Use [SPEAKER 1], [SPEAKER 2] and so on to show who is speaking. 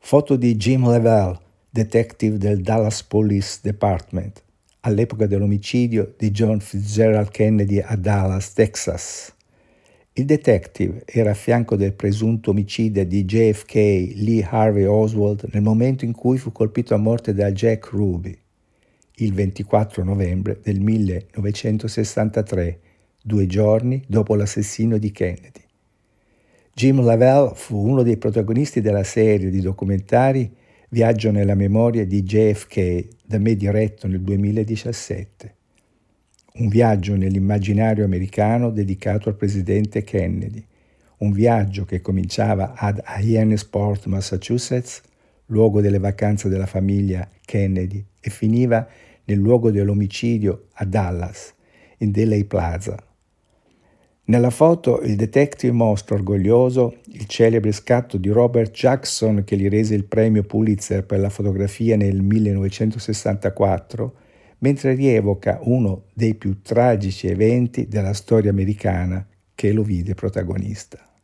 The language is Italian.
[SPEAKER 1] Foto di Jim Lavelle, detective del Dallas Police Department, all'epoca dell'omicidio di John Fitzgerald Kennedy a Dallas, Texas. Il detective era a fianco del presunto omicida di JFK, Lee Harvey Oswald, nel momento in cui fu colpito a morte da Jack Ruby, il 24 novembre del 1963, 2 giorni dopo l'assassinio di Kennedy. Jim Lavelle fu uno dei protagonisti della serie di documentari Viaggio nella memoria di JFK, da me diretto nel 2017. Un viaggio nell'immaginario americano dedicato al presidente Kennedy. Un viaggio che cominciava ad Hyannisport, Massachusetts, luogo delle vacanze della famiglia Kennedy, e finiva nel luogo dell'omicidio a Dallas, in Dealey Plaza. Nella foto il detective mostra orgoglioso il celebre scatto di Robert Jackson che gli rese il premio Pulitzer per la fotografia nel 1964, mentre rievoca uno dei più tragici eventi della storia americana che lo vide protagonista.